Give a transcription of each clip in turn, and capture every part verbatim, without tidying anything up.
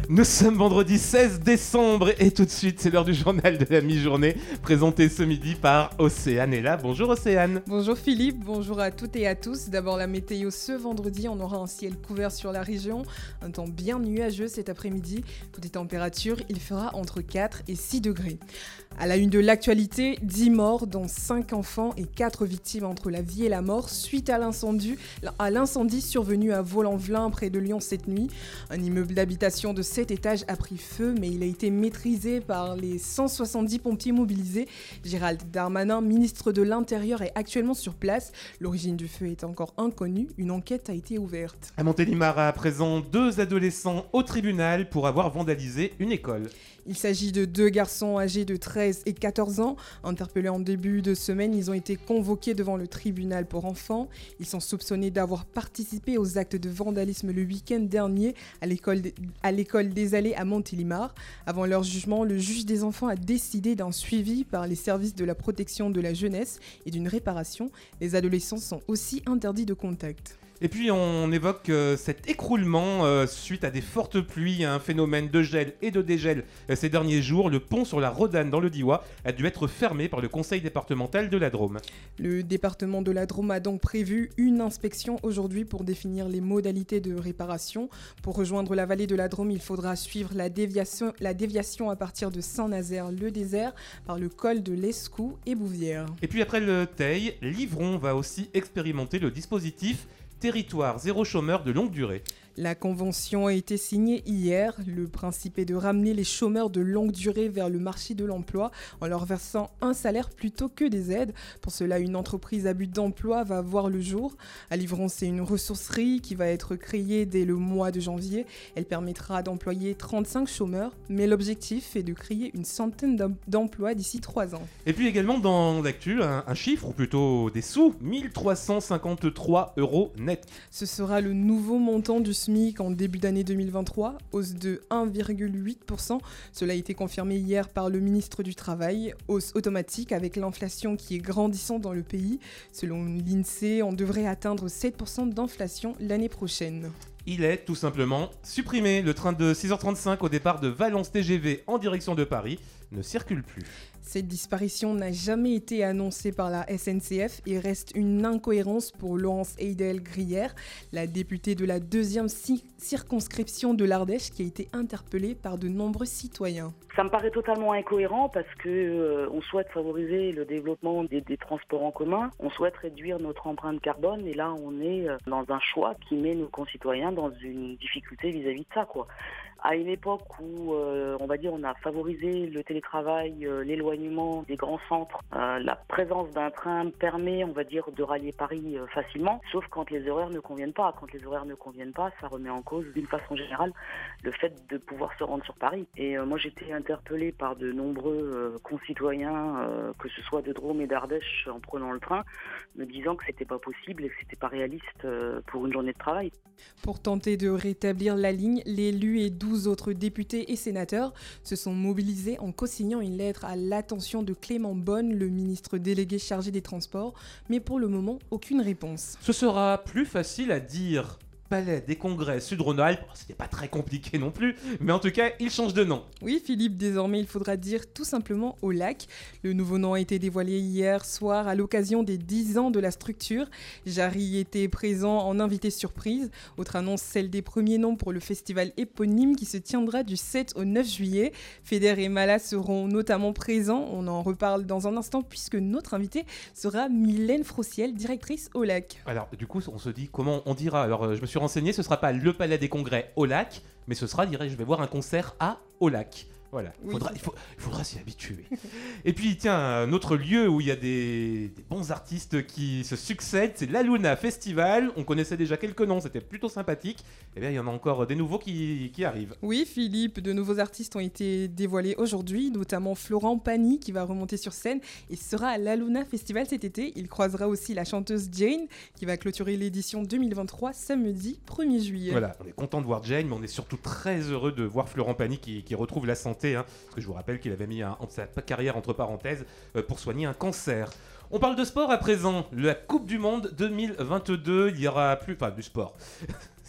Nous sommes vendredi seize décembre et tout de suite c'est l'heure du journal de la mi-journée présenté ce midi par Océane. Et là, bonjour Océane. Bonjour Philippe, bonjour à toutes et à tous. D'abord la météo ce vendredi, on aura un ciel couvert sur la région, un temps bien nuageux cet après-midi. Toutes les températures, il fera entre quatre et six degrés. À la une de l'actualité, dix morts dont cinq enfants et quatre victimes entre la vie et la mort suite à l'incendie, à l'incendie survenu à Vaux-en-Velin près de Lyon cette nuit. Un immeuble d'habitation de sept étages a pris feu, mais il a été maîtrisé par les cent soixante-dix pompiers mobilisés. Gérald Darmanin, ministre de l'Intérieur, est actuellement sur place. L'origine du feu est encore inconnue. Une enquête a été ouverte. À Montélimar, à présent, deux adolescents au tribunal pour avoir vandalisé une école. Il s'agit de deux garçons âgés de treize et quatorze ans. Interpellés en début de semaine, ils ont été convoqués devant le tribunal pour enfants. Ils sont soupçonnés d'avoir participé aux actes de vandalisme le week-end dernier à l'école, à l'école des Allées à Montélimar. Avant leur jugement, le juge des enfants a décidé d'un suivi par les services de la protection de la jeunesse et d'une réparation. Les adolescents sont aussi interdits de contact. Et puis on évoque euh, cet écroulement euh, suite à des fortes pluies, un phénomène de gel et de dégel euh, ces derniers jours. Le pont sur la Rodane dans le Diois a dû être fermé par le conseil départemental de la Drôme. Le département de la Drôme a donc prévu une inspection aujourd'hui pour définir les modalités de réparation. Pour rejoindre la vallée de la Drôme, il faudra suivre la déviation, la déviation à partir de Saint-Nazaire-le-Désert par le col de l'Escou et Bouvière. Et puis après le Teil, Livron va aussi expérimenter le dispositif Territoire zéro chômeur de longue durée. La convention a été signée hier. Le principe est de ramener les chômeurs de longue durée vers le marché de l'emploi en leur versant un salaire plutôt que des aides. Pour cela, une entreprise à but d'emploi va voir le jour. À Livron, c'est une ressourcerie qui va être créée dès le mois de janvier. Elle permettra d'employer trente-cinq chômeurs, mais l'objectif est de créer une centaine d'emplois d'ici trois ans. Et puis également dans l'actu, un, un chiffre, ou plutôt des sous, mille trois cent cinquante-trois euros net. Ce sera le nouveau montant du SMIC en début d'année deux mille vingt-trois, hausse de un virgule huit pour cent. Cela a été confirmé hier par le ministre du Travail. Hausse automatique avec l'inflation qui est grandissante dans le pays. Selon l'INSEE, on devrait atteindre sept pour cent d'inflation l'année prochaine. Il est tout simplement supprimé. Le train de six heures trente-cinq au départ de Valence T G V en direction de Paris ne circule plus. Cette disparition n'a jamais été annoncée par la S N C F et reste une incohérence pour Laurence Heydel-Grière, la députée de la deuxième ci- circonscription de l'Ardèche qui a été interpellée par de nombreux citoyens. Ça me paraît totalement incohérent parce que euh, on souhaite favoriser le développement des, des transports en commun, on souhaite réduire notre empreinte carbone et là on est dans un choix qui met nos concitoyens dans une difficulté vis-à-vis de ça, quoi. À une époque où, euh, on va dire, on a favorisé le télétravail, euh, l'éloignement des grands centres, euh, la présence d'un train permet, on va dire, de rallier Paris euh, facilement, sauf quand les horaires ne conviennent pas. Quand les horaires ne conviennent pas, ça remet en cause, d'une façon générale, le fait de pouvoir se rendre sur Paris. Et euh, moi, j'étais interpellée par de nombreux euh, concitoyens, euh, que ce soit de Drôme et d'Ardèche, en prenant le train, me disant que c'était pas possible et que c'était pas réaliste euh, pour une journée de travail. Pour tenter de rétablir la ligne, l'élu et douze autres députés et sénateurs se sont mobilisés en co-signant une lettre à l'attention de Clément Beaune, le ministre délégué chargé des Transports, mais pour le moment, aucune réponse. Ce sera plus facile à dire. Palais des Congrès Sud-Rhône-Alpes, c'était pas très compliqué non plus, mais en tout cas, il change de nom. Oui, Philippe, désormais, il faudra dire tout simplement au lac. Le nouveau nom a été dévoilé hier soir à l'occasion des dix ans de la structure. Jarry était présent en invité surprise. Autre annonce, celle des premiers noms pour le festival éponyme qui se tiendra du sept au neuf juillet. Feder et Mala seront notamment présents. On en reparle dans un instant puisque notre invitée sera Mylène Frociel, directrice au lac. Alors, du coup, on se dit comment on dira. Alors, je me suis renseigné, ce sera pas le Palais des Congrès au lac, mais ce sera, dirais je vais voir un concert à au lac. Voilà, oui. faudra, il, faut, il faudra s'y habituer. Et puis, tiens, un autre lieu où il y a des, des bons artistes qui se succèdent, c'est l'Aluna Festival. On connaissait déjà quelques noms, c'était plutôt sympathique. Et bien, il y en a encore des nouveaux qui, qui arrivent. Oui, Philippe, de nouveaux artistes ont été dévoilés aujourd'hui, notamment Florent Pagny qui va remonter sur scène et sera à l'Aluna Festival cet été. Il croisera aussi la chanteuse Jane qui va clôturer l'édition deux mille vingt-trois samedi premier juillet. Voilà, on est content de voir Jane, mais on est surtout très heureux de voir Florent Pagny qui, qui retrouve la santé. Hein, parce que je vous rappelle qu'il avait mis un, sa carrière entre parenthèses euh, pour soigner un cancer. On parle de sport à présent. La Coupe du Monde deux mille vingt-deux, il y aura plus... Enfin, du sport.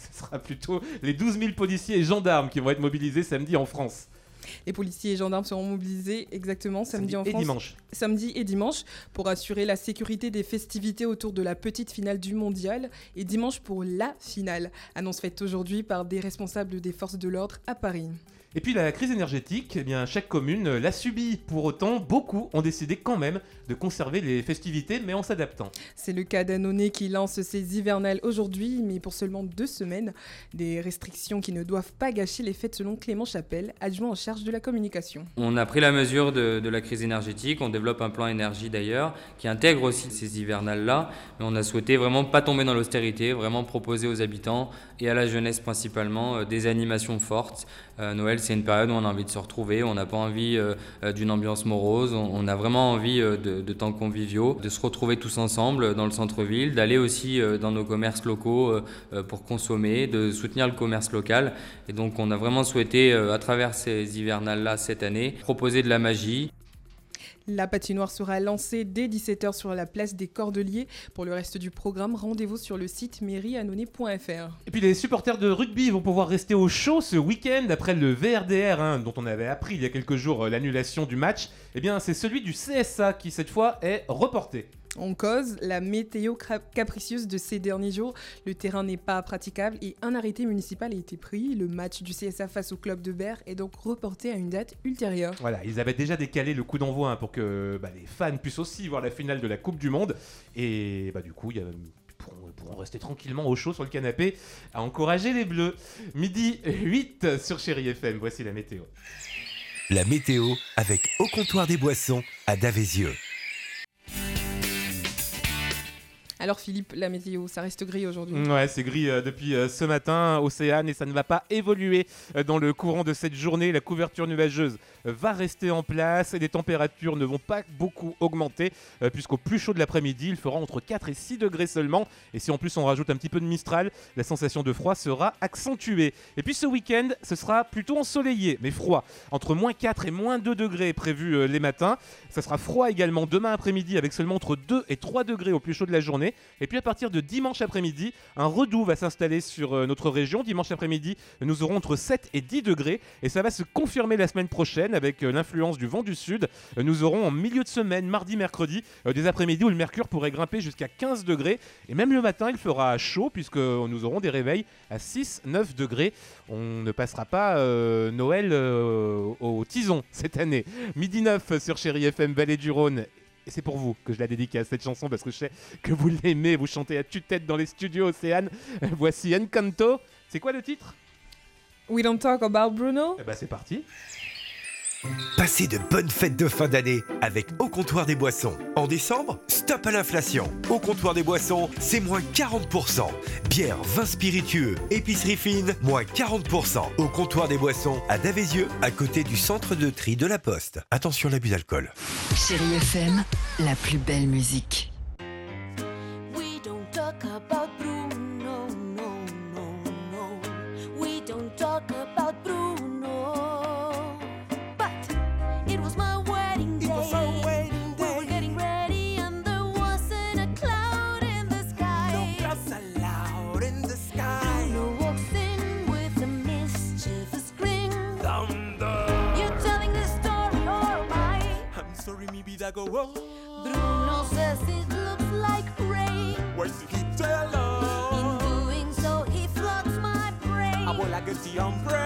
ce sera plutôt les douze mille policiers et gendarmes qui vont être mobilisés samedi en France. Les policiers et gendarmes seront mobilisés exactement samedi, samedi en et France, dimanche. samedi et dimanche pour assurer la sécurité des festivités autour de la petite finale du mondial et dimanche pour la finale. Annonce faite aujourd'hui par des responsables des forces de l'ordre à Paris. Et puis la crise énergétique, eh bien, chaque commune l'a subie. Pour autant, beaucoup ont décidé quand même de conserver les festivités, mais en s'adaptant. C'est le cas d'Annonay qui lance ses hivernales aujourd'hui, mais pour seulement deux semaines. Des restrictions qui ne doivent pas gâcher les fêtes selon Clément Chapelle, adjoint en charge de la communication. On a pris la mesure de, de la crise énergétique, on développe un plan énergie d'ailleurs, qui intègre aussi ces hivernales-là, mais on a souhaité vraiment pas tomber dans l'austérité, vraiment proposer aux habitants et à la jeunesse principalement euh, des animations fortes. Euh, Noël, c'est une période où on a envie de se retrouver, on n'a pas envie euh, d'une ambiance morose, on, on a vraiment envie euh, de, de temps conviviaux, de se retrouver tous ensemble dans le centre-ville, d'aller aussi euh, dans nos commerces locaux euh, pour consommer, de soutenir le commerce local. Et donc on a vraiment souhaité, euh, à travers ces hivernales-là cette année, proposer de la magie. La patinoire sera lancée dès dix-sept heures sur la place des Cordeliers. Pour le reste du programme, rendez-vous sur le site mairie annonay point f r. Et puis les supporters de rugby vont pouvoir rester au chaud ce week-end après le V R D R, hein, dont on avait appris il y a quelques jours euh, l'annulation du match. Eh bien, c'est celui du C S A qui, cette fois, est reporté. En cause, la météo capricieuse de ces derniers jours. Le terrain n'est pas praticable et un arrêté municipal a été pris. Le match du C S A face au club de Berre est donc reporté à une date ultérieure. Voilà, ils avaient déjà décalé le coup d'envoi hein, pour que bah, les fans puissent aussi voir la finale de la Coupe du Monde. Et bah, du coup, il y a... pourront, pourront rester tranquillement au chaud sur le canapé à encourager les Bleus. Midi huit sur Chéri F M, voici la météo. La météo avec Au Comptoir des Boissons à Davézieux. Alors Philippe, la météo, ça reste gris aujourd'hui. Ouais, c'est gris euh, depuis euh, ce matin, Océane, et ça ne va pas évoluer euh, dans le courant de cette journée. La couverture nuageuse euh, va rester en place et les températures ne vont pas beaucoup augmenter euh, puisqu'au plus chaud de l'après-midi, il fera entre quatre et six degrés seulement. Et si en plus on rajoute un petit peu de Mistral, la sensation de froid sera accentuée. Et puis ce week-end, ce sera plutôt ensoleillé, mais froid. Entre moins quatre et moins deux degrés prévus euh, les matins. Ça sera froid également demain après-midi avec seulement entre deux et trois degrés au plus chaud de la journée. Et puis à partir de dimanche après-midi, un redoux va s'installer sur euh, notre région. Dimanche après-midi, nous aurons entre sept et dix degrés et ça va se confirmer la semaine prochaine avec euh, l'influence du vent du sud. Euh, nous aurons en milieu de semaine, mardi, mercredi, euh, des après-midi où le mercure pourrait grimper jusqu'à quinze degrés. Et même le matin, il fera chaud puisque nous aurons des réveils à six neuf degrés. On ne passera pas euh, Noël euh, au tison cette année. Midi neuf sur Chéri F M, Vallée du Rhône. Et c'est pour vous que je la dédicace cette chanson parce que je sais que vous l'aimez, vous chantez à tue-tête dans les studios Océane. Voici Encanto. C'est quoi le titre ? We don't talk about Bruno. Eh ben c'est parti. Passez de bonnes fêtes de fin d'année avec Au Comptoir des Boissons. En décembre, stop à l'inflation. Au Comptoir des Boissons, c'est moins quarante pour cent. Bière, vin spiritueux, épicerie fine, moins quarante pour cent. Au Comptoir des Boissons, à Davézieux, à côté du centre de tri de la Poste. Attention à l'abus d'alcool. Chéri F M, la plus belle musique. We don't talk about Bruno, no, no, no. We don't talk about Bruno. It was my wedding day. It was our wedding day. We were getting ready and there wasn't a cloud in the sky. No clouds allowed in the sky. Bruno walks in with a mischievous grin. Thunder. You telling this story or am I? I'm sorry, maybe that go wrong. Bruno says it looks like rain. Where's the heat alone? In doing so, he floods my brain. I will like a the umbrella.